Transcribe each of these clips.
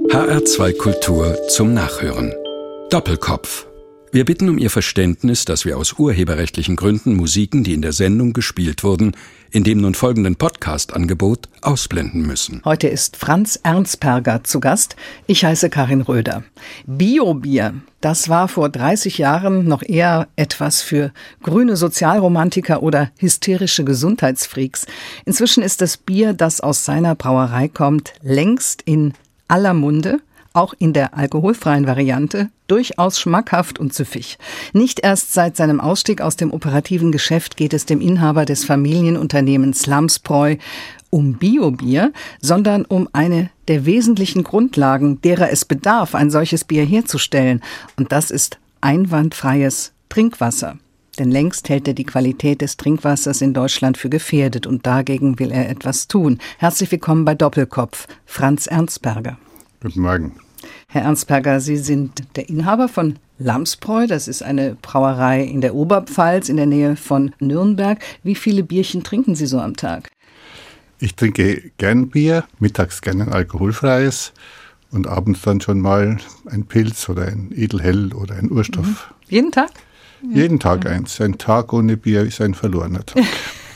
HR2 Kultur zum Nachhören. Doppelkopf. Wir bitten um Ihr Verständnis, dass wir aus urheberrechtlichen Gründen Musiken, die in der Sendung gespielt wurden, in dem nun folgenden Podcast-Angebot ausblenden müssen. Heute ist Franz Ernstperger zu Gast. Ich heiße Karin Röder. Biobier, das war vor 30 Jahren noch eher etwas für grüne Sozialromantiker oder hysterische Gesundheitsfreaks. Inzwischen ist das Bier, das aus seiner Brauerei kommt, längst in aller Munde, auch in der alkoholfreien Variante, durchaus schmackhaft und süffig. Nicht erst seit seinem Ausstieg aus dem operativen Geschäft geht es dem Inhaber des Familienunternehmens Lamsbräu um Biobier, sondern um eine der wesentlichen Grundlagen, derer es bedarf, ein solches Bier herzustellen. Und das ist einwandfreies Trinkwasser. Denn längst hält er die Qualität des Trinkwassers in Deutschland für gefährdet und dagegen will er etwas tun. Herzlich willkommen bei Doppelkopf, Franz Ernstperger. Guten Morgen. Herr Ernstperger, Sie sind der Inhaber von Lamsbräu. Das ist eine Brauerei in der Oberpfalz in der Nähe von Nürnberg. Wie viele Bierchen trinken Sie so am Tag? Ich trinke gern Bier, mittags gern ein alkoholfreies und abends dann schon mal ein Pilz oder ein Edelhell oder ein Urstoff. Jeden Tag? Jeden Tag eins. Ein Tag ohne Bier ist ein verlorener Tag.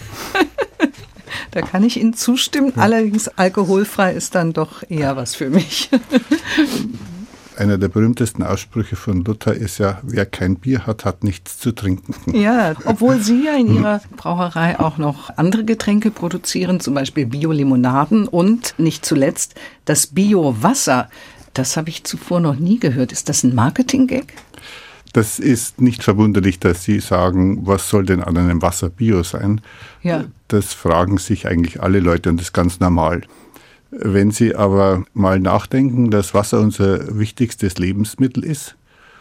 Da kann ich Ihnen zustimmen. Ja. Allerdings alkoholfrei ist dann doch eher was für mich. Einer der berühmtesten Aussprüche von Luther ist ja, wer kein Bier hat, hat nichts zu trinken. Ja, obwohl Sie ja in Ihrer Brauerei auch noch andere Getränke produzieren, zum Beispiel Bio-Limonaden und nicht zuletzt das Bio-Wasser. Das habe ich zuvor noch nie gehört. Ist das ein Marketing-Gag? Das ist nicht verwunderlich, dass Sie sagen, was soll denn an einem Wasser Bio sein? Ja. Das fragen sich eigentlich alle Leute und das ist ganz normal. Wenn Sie aber mal nachdenken, dass Wasser unser wichtigstes Lebensmittel ist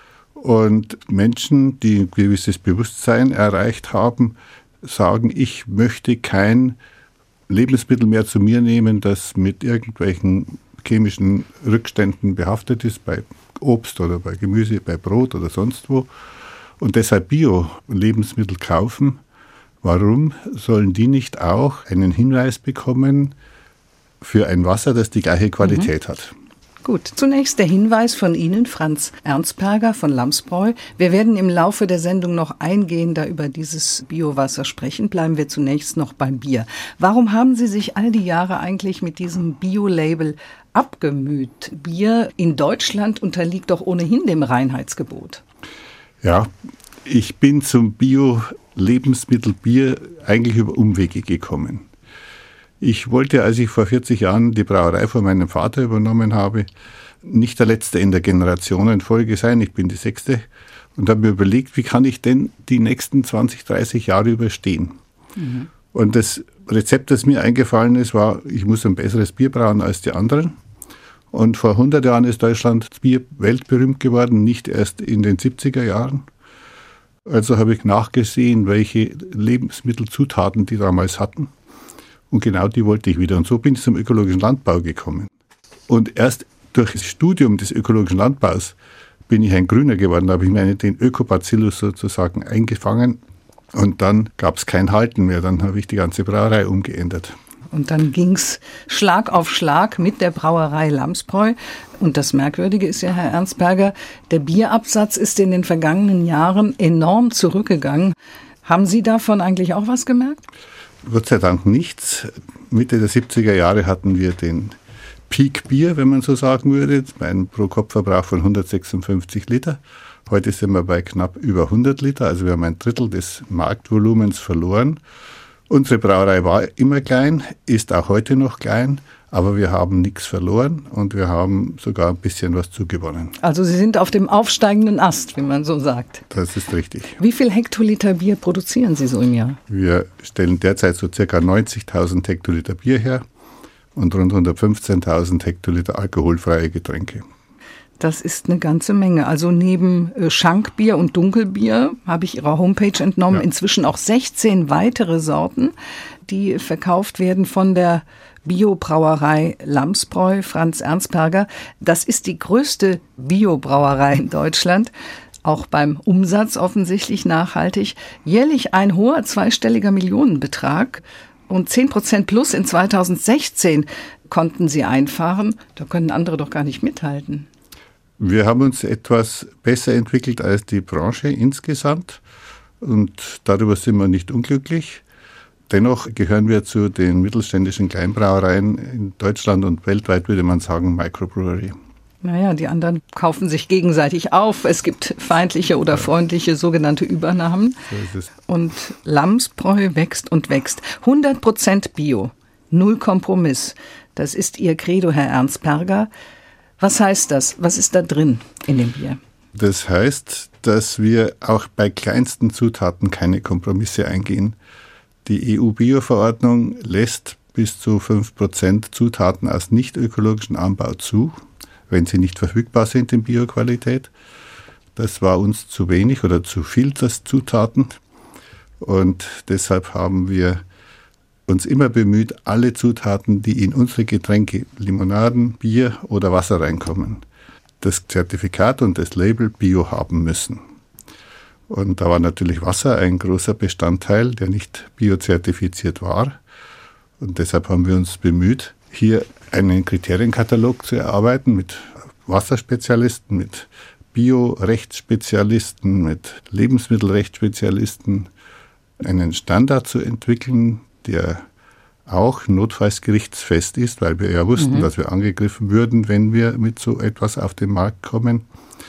und Menschen, die ein gewisses Bewusstsein erreicht haben, sagen, ich möchte kein Lebensmittel mehr zu mir nehmen, das mit irgendwelchen chemischen Rückständen behaftet ist, bei Obst oder bei Gemüse, bei Brot oder sonst wo, und deshalb Bio-Lebensmittel kaufen. Warum sollen die nicht auch einen Hinweis bekommen für ein Wasser, das die gleiche Qualität hat? Gut, zunächst der Hinweis von Ihnen, Franz Ernstperger von Lamsbräu. Wir werden im Laufe der Sendung noch eingehender über dieses Biowasser sprechen. Bleiben wir zunächst noch beim Bier. Warum haben Sie sich all die Jahre eigentlich mit diesem Bio-Label abgemüht? Bier in Deutschland unterliegt doch ohnehin dem Reinheitsgebot. Ja, ich bin zum Bio-Lebensmittel Bier eigentlich über Umwege gekommen. Ich wollte, als ich vor 40 Jahren die Brauerei von meinem Vater übernommen habe, nicht der Letzte in der Generationenfolge sein. Ich bin die 6. und habe mir überlegt, wie kann ich denn die nächsten 20, 30 Jahre überstehen? Mhm. Und das Rezept, das mir eingefallen ist, war, ich muss ein besseres Bier brauen als die anderen. Und vor 100 Jahren ist Deutschland Bier weltberühmt geworden, nicht erst in den 70er Jahren. Also habe ich nachgesehen, welche Lebensmittelzutaten die damals hatten. Und genau die wollte ich wieder. Und so bin ich zum ökologischen Landbau gekommen. Und erst durch das Studium des ökologischen Landbaus bin ich ein Grüner geworden. Da habe ich mir den Ökobacillus sozusagen eingefangen. Und dann gab es kein Halten mehr. Dann habe ich die ganze Brauerei umgeändert. Und dann ging es Schlag auf Schlag mit der Brauerei Lamsbräu. Und das Merkwürdige ist ja, Herr Ernstperger, der Bierabsatz ist in den vergangenen Jahren enorm zurückgegangen. Haben Sie davon eigentlich auch was gemerkt? Gott sei Dank nichts. Mitte der 70er Jahre hatten wir den Peak Bier, wenn man so sagen würde, einen Pro-Kopf-Verbrauch von 156 Liter. Heute sind wir bei knapp über 100 Liter, also wir haben ein Drittel des Marktvolumens verloren. Unsere Brauerei war immer klein, ist auch heute noch klein, aber wir haben nichts verloren und wir haben sogar ein bisschen was zugewonnen. Also Sie sind auf dem aufsteigenden Ast, wie man so sagt. Das ist richtig. Wie viel Hektoliter Bier produzieren Sie so im Jahr? Wir stellen derzeit so ca. 90.000 Hektoliter Bier her und rund 115.000 Hektoliter alkoholfreie Getränke. Das ist eine ganze Menge. Also neben Schankbier und Dunkelbier habe ich Ihrer Homepage entnommen, inzwischen auch 16 weitere Sorten, die verkauft werden von der Biobrauerei Lamsbräu, Franz Ernstperger. Das ist die größte Biobrauerei in Deutschland. Auch beim Umsatz offensichtlich nachhaltig. Jährlich ein hoher zweistelliger Millionenbetrag. Und 10% plus in 2016. konnten Sie einfahren? Da können andere doch gar nicht mithalten. Wir haben uns etwas besser entwickelt als die Branche insgesamt und darüber sind wir nicht unglücklich. Dennoch gehören wir zu den mittelständischen Kleinbrauereien in Deutschland und weltweit, würde man sagen, Microbrewery. Naja, die anderen kaufen sich gegenseitig auf. Es gibt feindliche oder freundliche sogenannte Übernahmen. So ist es. Und Lamsbräu wächst und wächst. 100% Bio, 0 Kompromiss. Das ist Ihr Credo, Herr Ernst-Perger. Was heißt das? Was ist da drin in dem Bier? Das heißt, dass wir auch bei kleinsten Zutaten keine Kompromisse eingehen. Die EU-Bio-Verordnung lässt bis zu 5% Zutaten aus nicht ökologischen Anbau zu, wenn sie nicht verfügbar sind in Bioqualität. Das war uns zu wenig oder zu viel, das Zutaten. Und deshalb haben wir uns immer bemüht, alle Zutaten, die in unsere Getränke, Limonaden, Bier oder Wasser reinkommen, das Zertifikat und das Label Bio haben müssen. Und da war natürlich Wasser ein großer Bestandteil, der nicht biozertifiziert war. Und deshalb haben wir uns bemüht, hier einen Kriterienkatalog zu erarbeiten mit Wasserspezialisten, mit Biorechtsspezialisten, mit Lebensmittelrechtsspezialisten, einen Standard zu entwickeln, der auch notfalls gerichtsfest ist, weil wir ja wussten, dass wir angegriffen würden, wenn wir mit so etwas auf den Markt kommen.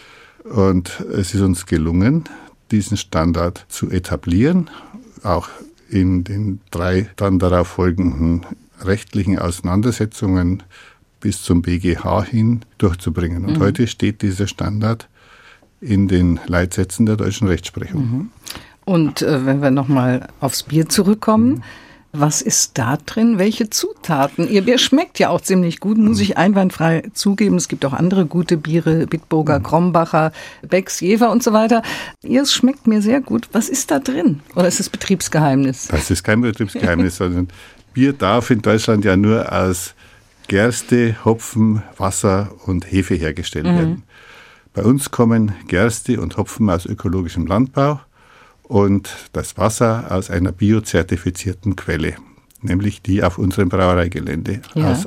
Und es ist uns gelungen, diesen Standard zu etablieren, auch in den 3 dann darauf folgenden rechtlichen Auseinandersetzungen bis zum BGH hin durchzubringen. Und heute steht dieser Standard in den Leitsätzen der deutschen Rechtsprechung. Und wenn wir nochmal aufs Bier zurückkommen, was ist da drin? Welche Zutaten? Ihr Bier schmeckt ja auch ziemlich gut, muss ich einwandfrei zugeben. Es gibt auch andere gute Biere, Bitburger, Krombacher, Becks, Jever und so weiter. Ihres schmeckt mir sehr gut. Was ist da drin? Oder ist es Betriebsgeheimnis? Das ist kein Betriebsgeheimnis, sondern Bier darf in Deutschland ja nur aus Gerste, Hopfen, Wasser und Hefe hergestellt werden. Bei uns kommen Gerste und Hopfen aus ökologischem Landbau und das Wasser aus einer biozertifizierten Quelle, nämlich die auf unserem Brauereigelände aus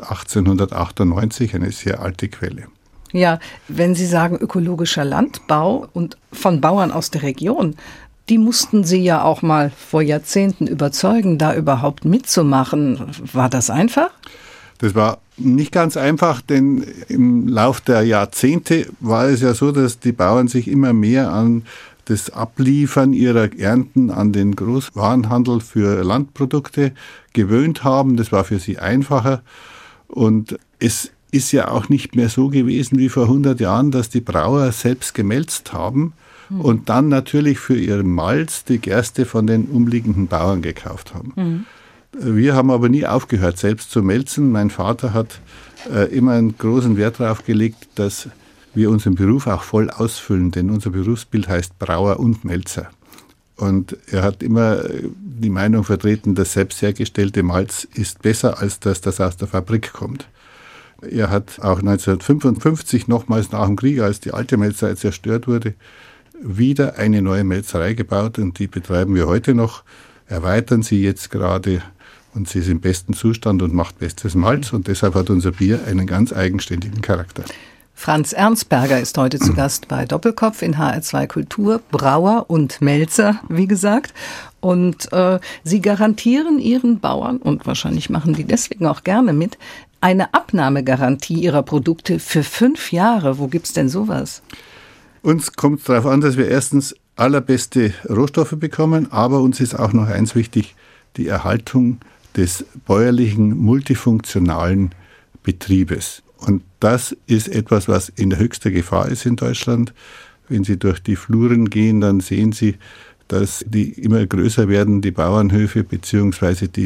1898, eine sehr alte Quelle. Ja, wenn Sie sagen ökologischer Landbau und von Bauern aus der Region, die mussten Sie ja auch mal vor Jahrzehnten überzeugen, da überhaupt mitzumachen. War das einfach? Das war nicht ganz einfach, denn im Lauf der Jahrzehnte war es ja so, dass die Bauern sich immer mehr an das Abliefern ihrer Ernten an den Großwarenhandel für Landprodukte gewöhnt haben. Das war für sie einfacher. Und es ist ja auch nicht mehr so gewesen wie vor 100 Jahren, dass die Brauer selbst gemälzt haben und dann natürlich für ihren Malz die Gerste von den umliegenden Bauern gekauft haben. Wir haben aber nie aufgehört, selbst zu melzen. Mein Vater hat immer einen großen Wert darauf gelegt, dass wir unseren Beruf auch voll ausfüllen, denn unser Berufsbild heißt Brauer und Melzer. Und er hat immer die Meinung vertreten, das selbst hergestellte Malz ist besser als das aus der Fabrik kommt. Er hat auch 1955, nochmals nach dem Krieg, als die alte Melzerei zerstört wurde, wieder eine neue Melzerei gebaut und die betreiben wir heute noch, erweitern sie jetzt gerade und sie ist im besten Zustand und macht bestes Malz und deshalb hat unser Bier einen ganz eigenständigen Charakter. Franz Ernst-Perger ist heute zu Gast bei Doppelkopf in HR2 Kultur, Brauer und Melzer, wie gesagt. Und Sie garantieren Ihren Bauern, und wahrscheinlich machen die deswegen auch gerne mit, eine Abnahmegarantie Ihrer Produkte für 5 Jahre. Wo gibt's denn sowas? Uns kommt es darauf an, dass wir erstens allerbeste Rohstoffe bekommen, aber uns ist auch noch eins wichtig, die Erhaltung des bäuerlichen, multifunktionalen Betriebes. Und das ist etwas, was in höchster Gefahr ist in Deutschland. Wenn Sie durch die Fluren gehen, dann sehen Sie, dass die immer größer werden, die Bauernhöfe bzw. die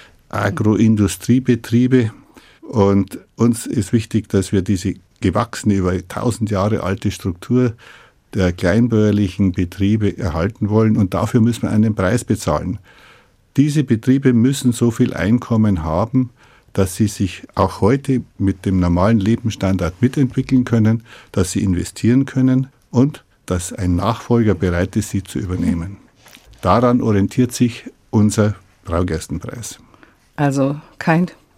Agroindustriebetriebe. Und uns ist wichtig, dass wir diese gewachsene, über 1000 Jahre alte Struktur der kleinbäuerlichen Betriebe erhalten wollen. Und dafür müssen wir einen Preis bezahlen. Diese Betriebe müssen so viel Einkommen haben, dass sie sich auch heute mit dem normalen Lebensstandard mitentwickeln können, dass sie investieren können und dass ein Nachfolger bereit ist, sie zu übernehmen. Daran orientiert sich unser Braugerstenpreis. Also kein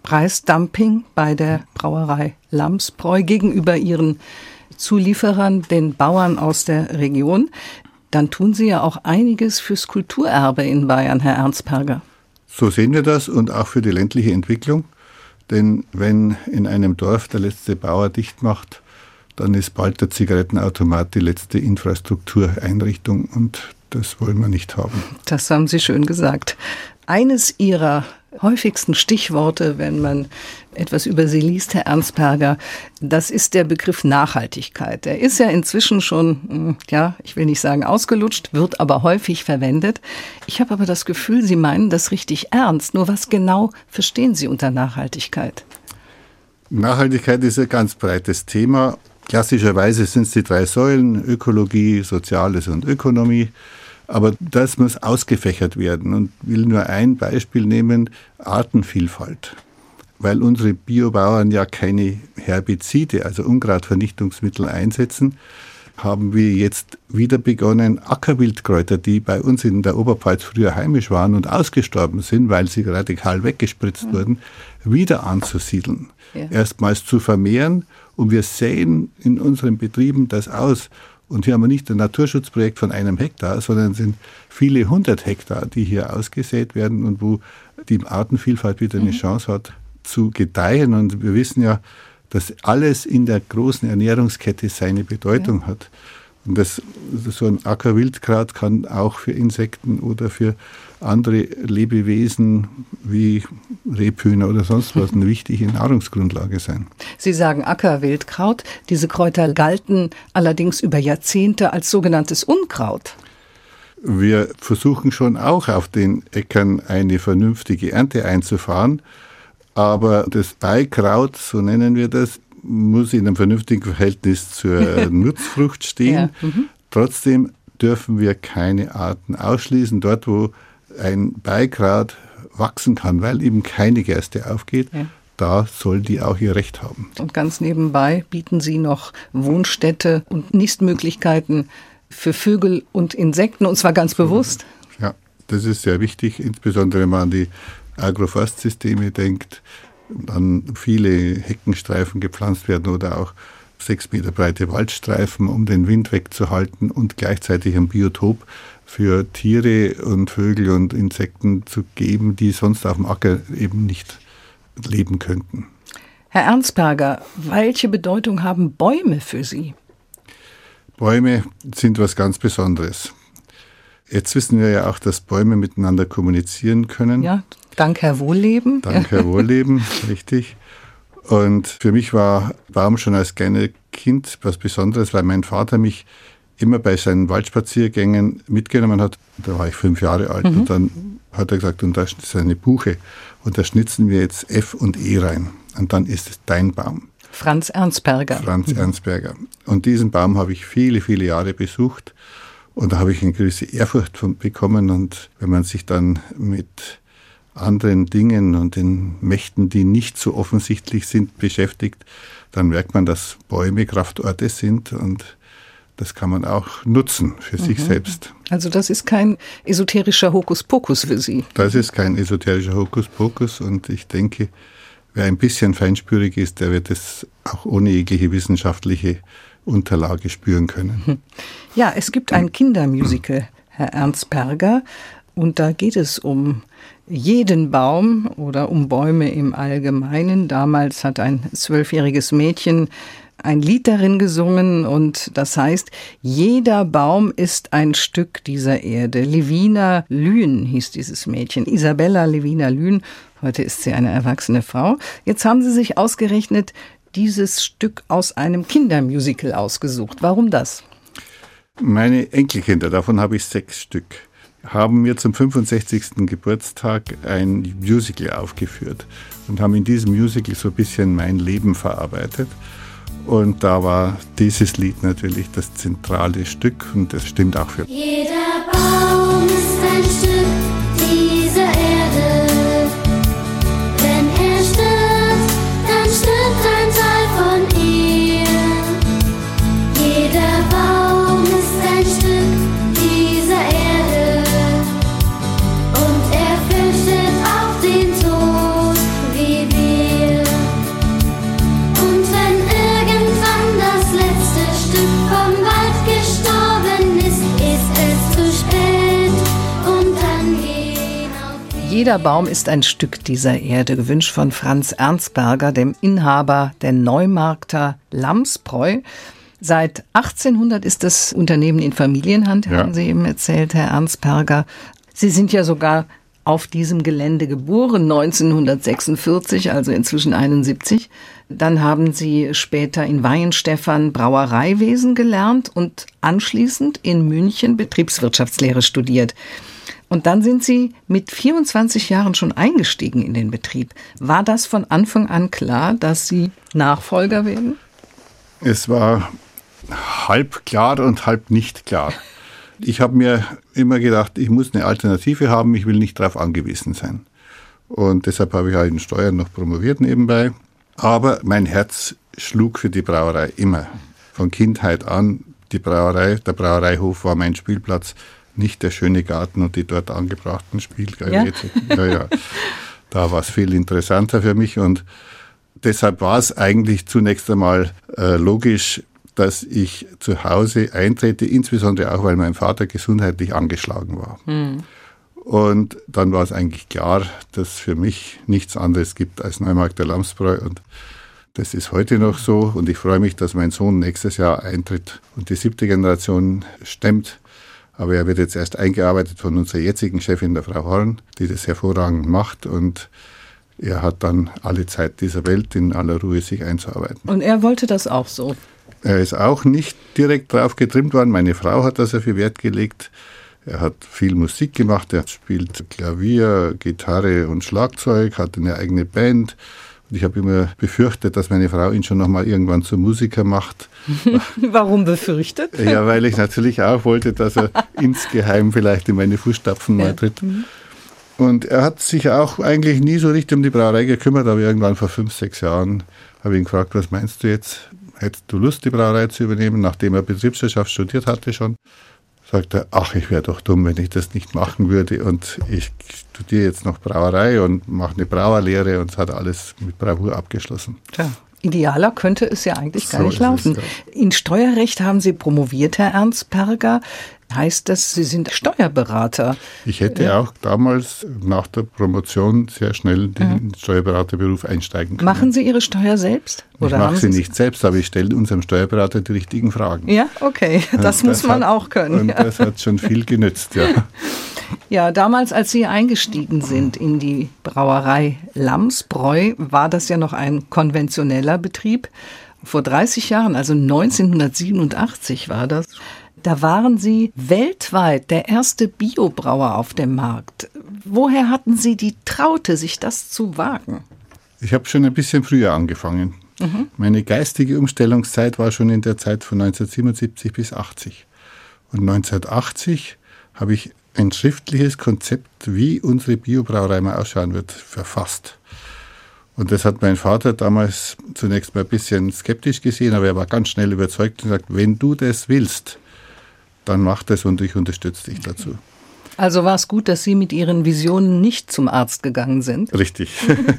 Preisdumping bei der Brauerei Lamsbräu gegenüber ihren Zulieferern, den Bauern aus der Region. Dann tun Sie ja auch einiges fürs Kulturerbe in Bayern, Herr Ernstperger. So sehen wir das und auch für die ländliche Entwicklung. Denn wenn in einem Dorf der letzte Bauer dicht macht, dann ist bald der Zigarettenautomat die letzte Infrastruktureinrichtung und das wollen wir nicht haben. Das haben Sie schön gesagt. Eines Ihrer häufigsten Stichworte, wenn man etwas über Sie liest, Herr Ernstperger, das ist der Begriff Nachhaltigkeit. Der ist ja inzwischen schon, ich will nicht sagen ausgelutscht, wird aber häufig verwendet. Ich habe aber das Gefühl, Sie meinen das richtig ernst. Nur was genau verstehen Sie unter Nachhaltigkeit? Nachhaltigkeit ist ein ganz breites Thema. Klassischerweise sind es die 3 Säulen, Ökologie, Soziales und Ökonomie. Aber das muss ausgefächert werden und will nur ein Beispiel nehmen, Artenvielfalt. Weil unsere Biobauern ja keine Herbizide, also Unkrautvernichtungsmittel einsetzen, haben wir jetzt wieder begonnen, Ackerwildkräuter, die bei uns in der Oberpfalz früher heimisch waren und ausgestorben sind, weil sie radikal weggespritzt wurden, wieder anzusiedeln. Ja. Erstmals zu vermehren und wir säen in unseren Betrieben das aus. Und hier haben wir nicht ein Naturschutzprojekt von 1 Hektar, sondern es sind viele 100 Hektar, die hier ausgesät werden und wo die Artenvielfalt wieder eine Chance hat zu gedeihen. Und wir wissen ja, dass alles in der großen Ernährungskette seine Bedeutung hat. Und so ein Ackerwildkraut kann auch für Insekten oder für andere Lebewesen wie Rebhühner oder sonst was eine wichtige Nahrungsgrundlage sein. Sie sagen Ackerwildkraut. Diese Kräuter galten allerdings über Jahrzehnte als sogenanntes Unkraut. Wir versuchen schon auch auf den Äckern eine vernünftige Ernte einzufahren. Aber das Beikraut, so nennen wir das, muss in einem vernünftigen Verhältnis zur Nutzfrucht stehen. Ja. Trotzdem dürfen wir keine Arten ausschließen. Dort, wo ein Beikraut wachsen kann, weil eben keine Gerste aufgeht, da soll die auch ihr Recht haben. Und ganz nebenbei bieten Sie noch Wohnstätte und Nistmöglichkeiten für Vögel und Insekten, und zwar ganz bewusst. Ja, das ist sehr wichtig, insbesondere wenn man an die Agroforstsysteme denkt, dann viele Heckenstreifen gepflanzt werden oder auch 6 Meter breite Waldstreifen, um den Wind wegzuhalten und gleichzeitig ein Biotop für Tiere und Vögel und Insekten zu geben, die sonst auf dem Acker eben nicht leben könnten. Herr Ernstperger, welche Bedeutung haben Bäume für Sie? Bäume sind was ganz Besonderes. Jetzt wissen wir ja auch, dass Bäume miteinander kommunizieren können. Ja, dank Herr Wohlleben. Dank Herr Wohlleben, richtig. Und für mich war Baum schon als kleines Kind was Besonderes, weil mein Vater mich immer bei seinen Waldspaziergängen mitgenommen hat. Da war ich 5 Jahre alt und dann hat er gesagt, und da ist eine Buche und da schnitzen wir jetzt F und E rein und dann ist es dein Baum. Franz Ernstperger. Franz Ernstperger. Und diesen Baum habe ich viele, viele Jahre besucht und da habe ich eine gewisse Ehrfurcht bekommen und wenn man sich dann mit anderen Dingen und den Mächten, die nicht so offensichtlich sind, beschäftigt, dann merkt man, dass Bäume Kraftorte sind und das kann man auch nutzen für sich selbst. Also das ist kein esoterischer Hokuspokus für Sie? Das ist kein esoterischer Hokuspokus und ich denke, wer ein bisschen feinspürig ist, der wird es auch ohne jegliche wissenschaftliche Unterlage spüren können. Ja, es gibt ein Kindermusical, Herr Ernstperger, und da geht es um jeden Baum oder um Bäume im Allgemeinen. Damals hat ein 12-jähriges Mädchen ein Lied darin gesungen und das heißt, jeder Baum ist ein Stück dieser Erde. Levina Lühn hieß dieses Mädchen, Isabella Levina Lühn. Heute ist sie eine erwachsene Frau. Jetzt haben Sie sich ausgerechnet dieses Stück aus einem Kindermusical ausgesucht. Warum das? Meine Enkelkinder, davon habe ich 6 Stück, haben mir zum 65. Geburtstag ein Musical aufgeführt und haben in diesem Musical so ein bisschen mein Leben verarbeitet. Und da war dieses Lied natürlich das zentrale Stück und das stimmt auch für mich. Jeder Baum ist ein Stück dieser Erde. Wenn er stirbt, dann stirbt ein Teil von ihr. Jeder Baum ist ein Stück dieser Erde. Und er fürchtet auch den Tod, wie wir. Jeder Baum ist ein Stück dieser Erde, gewünscht von Franz Ernstberger, dem Inhaber der Neumarkter Lamsbräu. Seit 1800 ist das Unternehmen in Familienhand, haben Sie eben erzählt, Herr Ernstberger. Sie sind ja sogar auf diesem Gelände geboren, 1946, also inzwischen 71. Dann haben Sie später in Weihenstephan Brauereiwesen gelernt und anschließend in München Betriebswirtschaftslehre studiert. Und dann sind Sie mit 24 Jahren schon eingestiegen in den Betrieb. War das von Anfang an klar, dass Sie Nachfolger werden? Es war halb klar und halb nicht klar. Ich habe mir immer gedacht, ich muss eine Alternative haben, ich will nicht darauf angewiesen sein. Und deshalb habe ich auch in Steuern noch promoviert nebenbei. Aber mein Herz schlug für die Brauerei immer. Von Kindheit an, die Brauerei, der Brauereihof war mein Spielplatz, nicht der schöne Garten und die dort angebrachten Spielgeräte. Ja. Da war es viel interessanter für mich und deshalb war es eigentlich zunächst einmal logisch, dass ich zu Hause eintrete, insbesondere auch, weil mein Vater gesundheitlich angeschlagen war. Und dann war es eigentlich klar, dass es für mich nichts anderes gibt als Neumarkter Lamsbräu. Und das ist heute noch so. Und ich freue mich, dass mein Sohn nächstes Jahr eintritt und die 7. Generation stemmt. Aber er wird jetzt erst eingearbeitet von unserer jetzigen Chefin, der Frau Horn, die das hervorragend macht. Und er hat dann alle Zeit dieser Welt, in aller Ruhe sich einzuarbeiten. Und er wollte das auch so? Er ist auch nicht direkt drauf getrimmt worden. Meine Frau hat da sehr viel Wert gelegt. Er hat viel Musik gemacht. Er spielt Klavier, Gitarre und Schlagzeug, hat eine eigene Band. Und ich habe immer befürchtet, dass meine Frau ihn schon noch mal irgendwann zum Musiker macht. Warum befürchtet? Ja, weil ich natürlich auch wollte, dass er insgeheim vielleicht in meine Fußstapfen mal tritt. Und er hat sich auch eigentlich nie so richtig um die Brauerei gekümmert, aber irgendwann vor 5, 6 Jahren habe ich ihn gefragt, was meinst du jetzt? Hättest du Lust, die Brauerei zu übernehmen, nachdem er Betriebswirtschaft studiert hatte schon? Sagt er, ach, ich wäre doch dumm, wenn ich das nicht machen würde und ich studiere jetzt noch Brauerei und mache eine Brauerlehre und es hat alles mit Bravour abgeschlossen. Tja, idealer könnte es ja eigentlich gar nicht laufen. Ja. In Steuerrecht haben Sie promoviert, Herr Ernstberger. Heißt das, Sie sind Steuerberater? Ich hätte auch damals nach der Promotion sehr schnell in den Steuerberaterberuf einsteigen können. Machen Sie Ihre Steuer selbst? Ich mache sie nicht selbst, aber ich stelle unserem Steuerberater die richtigen Fragen. Ja, okay, das muss man auch können. Und das hat schon viel genützt, ja. Ja, damals, als Sie eingestiegen sind in die Brauerei Lamsbräu, war das ja noch ein konventioneller Betrieb. Vor 30 Jahren, also 1987 war das. Da waren Sie weltweit der erste Biobrauer auf dem Markt. Woher hatten Sie die Traute, sich das zu wagen? Ich habe schon ein bisschen früher angefangen. Meine geistige Umstellungszeit war schon in der Zeit von 1977 bis 80. Und 1980 habe ich ein schriftliches Konzept, wie unsere Biobrauerei mal ausschauen wird, verfasst. Und das hat mein Vater damals zunächst mal ein bisschen skeptisch gesehen, aber er war ganz schnell überzeugt und sagt, wenn du das willst, dann mach das und ich unterstütze dich dazu. Also war es gut, dass Sie mit Ihren Visionen nicht zum Arzt gegangen sind? Richtig.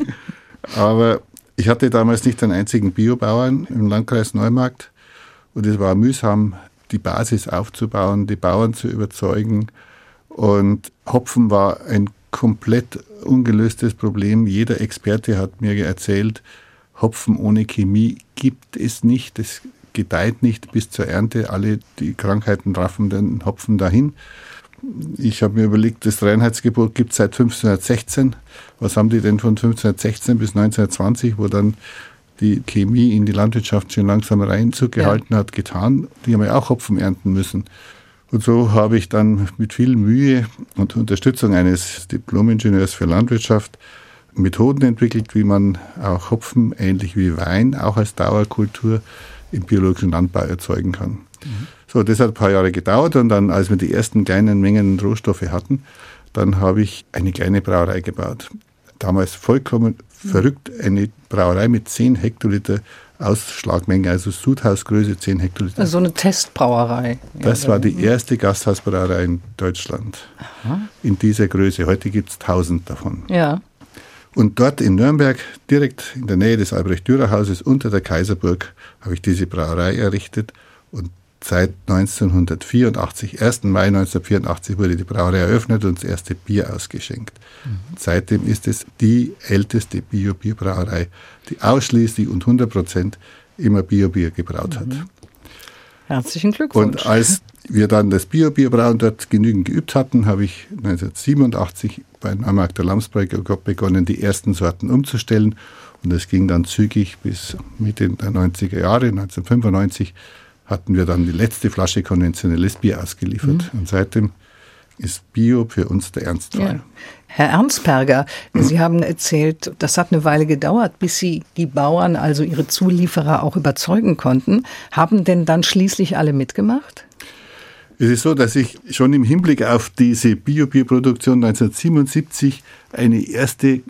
Aber ich hatte damals nicht einen einzigen Biobauern im Landkreis Neumarkt und es war mühsam, die Basis aufzubauen, die Bauern zu überzeugen. Und Hopfen war ein komplett ungelöstes Problem. Jeder Experte hat mir erzählt, Hopfen ohne Chemie gibt es nicht. Es gedeiht nicht bis zur Ernte. Alle die Krankheiten raffen den Hopfen dahin. Ich habe mir überlegt, das Reinheitsgebot gibt es seit 1516. Was haben die denn von 1516 bis 1920, wo dann die Chemie in die Landwirtschaft schon langsam Einzug gehalten hat, getan? Die haben ja auch Hopfen ernten müssen. Und so habe ich dann mit viel Mühe und Unterstützung eines Diplom-Ingenieurs für Landwirtschaft Methoden entwickelt, wie man auch Hopfen, ähnlich wie Wein, auch als Dauerkultur im biologischen Landbau erzeugen kann. So, das hat ein paar Jahre gedauert und dann, als wir die ersten kleinen Mengen Rohstoffe hatten, dann habe ich eine kleine Brauerei gebaut. Damals vollkommen verrückt, eine Brauerei mit 10 Hektoliter Ausschlagmenge, also Sudhausgröße 10 Hektoliter. Also eine Testbrauerei. Das war die erste Gasthausbrauerei in Deutschland. In dieser Größe. Heute gibt es 1000 davon. Ja. Und dort in Nürnberg, direkt in der Nähe des Albrecht-Dürer-Hauses unter der Kaiserburg, habe ich diese Brauerei errichtet. Und seit 1984, 1. Mai 1984 wurde die Brauerei eröffnet und das erste Bier ausgeschenkt. Seitdem ist es die älteste Bio-Bierbrauerei, die ausschließlich und 100% immer Bio-Bier gebraut hat. Herzlichen Glückwunsch. Und als wir dann das Bio-Bierbrauen dort genügend geübt hatten, habe ich 1987 bei Neumarkt der Lamsbräu begonnen, die ersten Sorten umzustellen. Und es ging dann zügig bis Mitte der 90er Jahre. 1995 hatten wir dann die letzte Flasche konventionelles Bier ausgeliefert. Und seitdem ist Bio für uns der Ernstfall. Ja. Herr Ernstperger, Sie haben erzählt, das hat eine Weile gedauert, bis Sie die Bauern, also Ihre Zulieferer, auch überzeugen konnten. Haben denn dann schließlich alle mitgemacht? Es ist so, dass ich schon im Hinblick auf diese Bio-Bierproduktion 1977 eine erste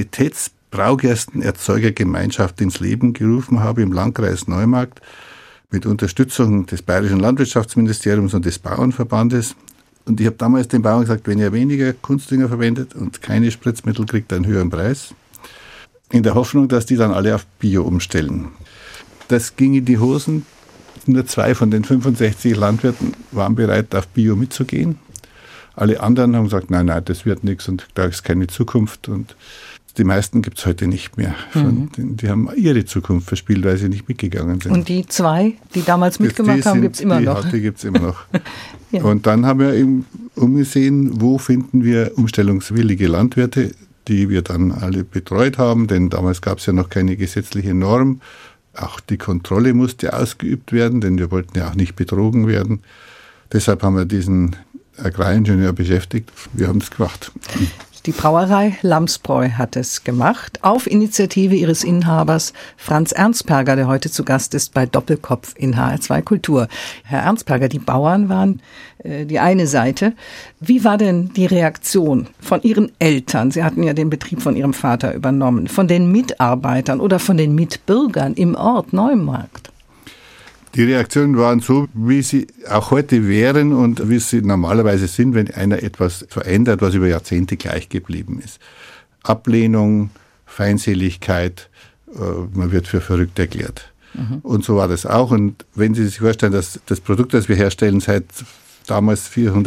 Qualitätsbraugerstenerzeugergemeinschaft ins Leben gerufen habe im Landkreis Neumarkt mit Unterstützung des Bayerischen Landwirtschaftsministeriums und des Bauernverbandes. Und ich habe damals den Bauern gesagt, wenn ihr weniger Kunstdünger verwendet und keine Spritzmittel kriegt, einen höheren Preis. In der Hoffnung, dass die dann alle auf Bio umstellen. Das ging in die Hosen. Nur 2 von den 65 Landwirten waren bereit, auf Bio mitzugehen. Alle anderen haben gesagt, nein, das wird nichts und da ist keine Zukunft. Und die meisten gibt es heute nicht mehr. Die haben ihre Zukunft verspielt, weil sie nicht mitgegangen sind. Und die 2, die damals mitgemacht haben, gibt es immer noch. Die gibt es immer noch. Ja. Und dann haben wir eben umgesehen, wo finden wir umstellungswillige Landwirte, die wir dann alle betreut haben, denn damals gab es ja noch keine gesetzliche Norm. Auch die Kontrolle musste ausgeübt werden, denn wir wollten ja auch nicht betrogen werden. Deshalb haben wir diesen Agraringenieur beschäftigt. Wir haben es gemacht. Die Brauerei Lamsbräu hat es gemacht, auf Initiative ihres Inhabers Franz Ernstperger, der heute zu Gast ist bei Doppelkopf in HR2 Kultur. Herr Ernstperger, die Bauern waren die eine Seite. Wie war denn die Reaktion von Ihren Eltern? Sie hatten ja den Betrieb von Ihrem Vater übernommen, von den Mitarbeitern oder von den Mitbürgern im Ort Neumarkt? Die Reaktionen waren so, wie sie auch heute wären und wie sie normalerweise sind, wenn einer etwas verändert, was über Jahrzehnte gleich geblieben ist. Ablehnung, Feindseligkeit, man wird für verrückt erklärt. Und so war das auch. Und wenn Sie sich vorstellen, dass das Produkt, das wir herstellen, seit damals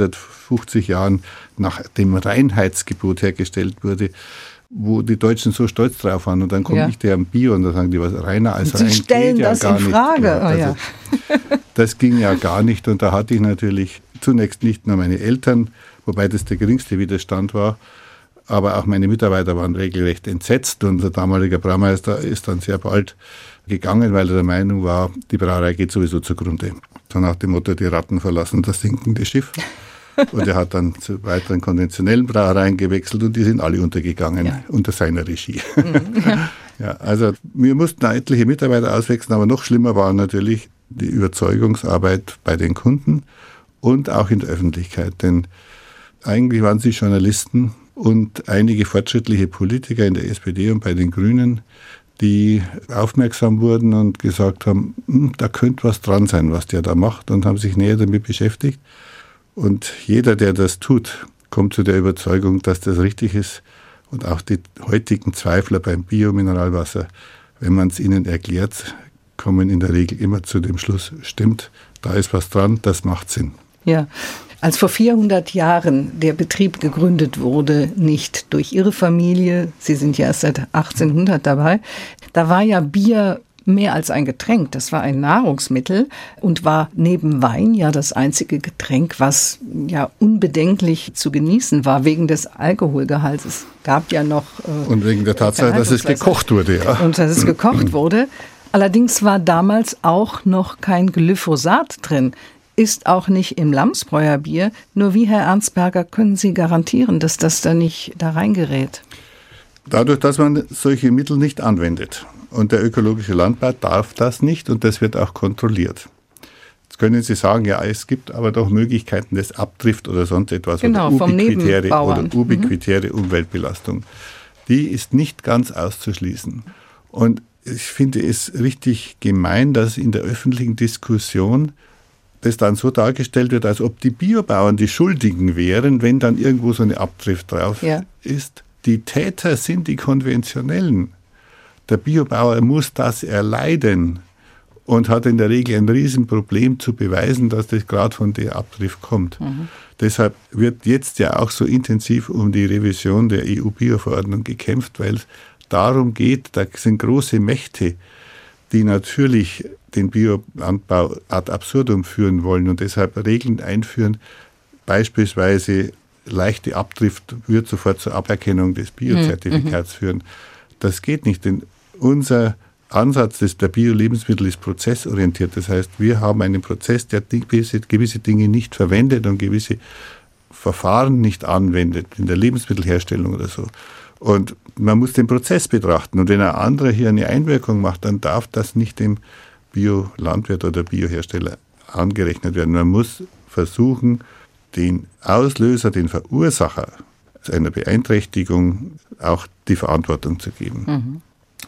450 Jahren nach dem Reinheitsgebot hergestellt wurde, wo die Deutschen so stolz drauf waren. Und dann komme ich der am Bio und da sagen die, was reiner als rein Sie stellen geht ja das gar in nicht. Frage. Ja, also, das ging ja gar nicht. Und da hatte ich natürlich zunächst nicht nur meine Eltern, wobei das der geringste Widerstand war, aber auch meine Mitarbeiter waren regelrecht entsetzt. Und der damalige Braumeister ist dann sehr bald gegangen, weil er der Meinung war, die Brauerei geht sowieso zugrunde. So nach dem Motto, die Ratten verlassen das sinkende Schiff. Und er hat dann zu weiteren konventionellen Brauereien gewechselt und die sind alle untergegangen unter seiner Regie. Ja, also wir mussten etliche Mitarbeiter auswechseln, aber noch schlimmer war natürlich die Überzeugungsarbeit bei den Kunden und auch in der Öffentlichkeit. Denn eigentlich waren sie Journalisten und einige fortschrittliche Politiker in der SPD und bei den Grünen, die aufmerksam wurden und gesagt haben, da könnte was dran sein, was der da macht, und haben sich näher damit beschäftigt. Und jeder, der das tut, kommt zu der Überzeugung, dass das richtig ist. Und auch die heutigen Zweifler beim Biomineralwasser, wenn man es ihnen erklärt, kommen in der Regel immer zu dem Schluss, stimmt, da ist was dran, das macht Sinn. Ja, als vor 400 Jahren der Betrieb gegründet wurde, nicht durch Ihre Familie, Sie sind ja erst seit 1800 dabei, da war ja Bier mehr als ein Getränk, das war ein Nahrungsmittel und war neben Wein ja das einzige Getränk, was ja unbedenklich zu genießen war, wegen des Alkoholgehalts. Es gab ja noch... und wegen der Tatsache, dass es gekocht wurde. Ja. Und dass es gekocht wurde. Allerdings war damals auch noch kein Glyphosat drin. Ist auch nicht im Lamsbräuer Bier. Nur wie, Herr Ernstperger, können Sie garantieren, dass das da nicht da reingerät? Dadurch, dass man solche Mittel nicht anwendet. Und der ökologische Landbau darf das nicht und das wird auch kontrolliert. Jetzt können Sie sagen, ja, es gibt aber doch Möglichkeiten des Abdrift oder sonst etwas. Genau, oder vom Nebenbauern. Oder ubiquitäre Umweltbelastung. Die ist nicht ganz auszuschließen. Und ich finde es richtig gemein, dass in der öffentlichen Diskussion das dann so dargestellt wird, als ob die Biobauern die Schuldigen wären, wenn dann irgendwo so eine Abdrift drauf ist. Die Täter sind die Konventionellen. Der Biobauer muss das erleiden. und hat in der Regel ein Riesenproblem zu beweisen, dass das gerade von der Abtrift kommt. Deshalb wird jetzt ja auch so intensiv um die Revision der EU-Bio-Verordnung gekämpft, weil es darum geht, da sind große Mächte, die natürlich den Bioanbau ad absurdum führen wollen und deshalb Regeln einführen, beispielsweise leichte Abtrift wird sofort zur Aberkennung des Biozertifikats führen. Das geht nicht, denn unser Ansatz der Bio-Lebensmittel ist prozessorientiert. Das heißt, wir haben einen Prozess, der gewisse Dinge nicht verwendet und gewisse Verfahren nicht anwendet, in der Lebensmittelherstellung oder so. Und man muss den Prozess betrachten. Und wenn ein anderer hier eine Einwirkung macht, dann darf das nicht dem Biolandwirt oder Biohersteller angerechnet werden. Man muss versuchen, den Auslöser, den Verursacher einer Beeinträchtigung auch die Verantwortung zu geben.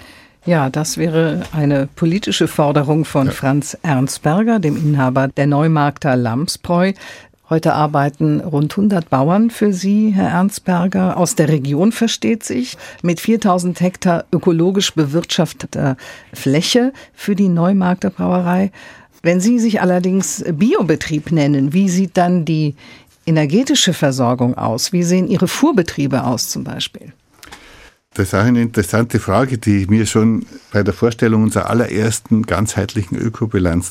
Ja, das wäre eine politische Forderung von Franz Ernstberger, dem Inhaber der Neumarkter Lambsbräu. Heute arbeiten rund 100 Bauern für Sie, Herr Ernstberger, aus der Region, versteht sich, mit 4000 Hektar ökologisch bewirtschafteter Fläche für die Neumarkter Brauerei. Wenn Sie sich allerdings Biobetrieb nennen, wie sieht dann die energetische Versorgung aus? Wie sehen Ihre Fuhrbetriebe aus zum Beispiel? Das ist auch eine interessante Frage, die mir schon bei der Vorstellung unserer allerersten ganzheitlichen Ökobilanz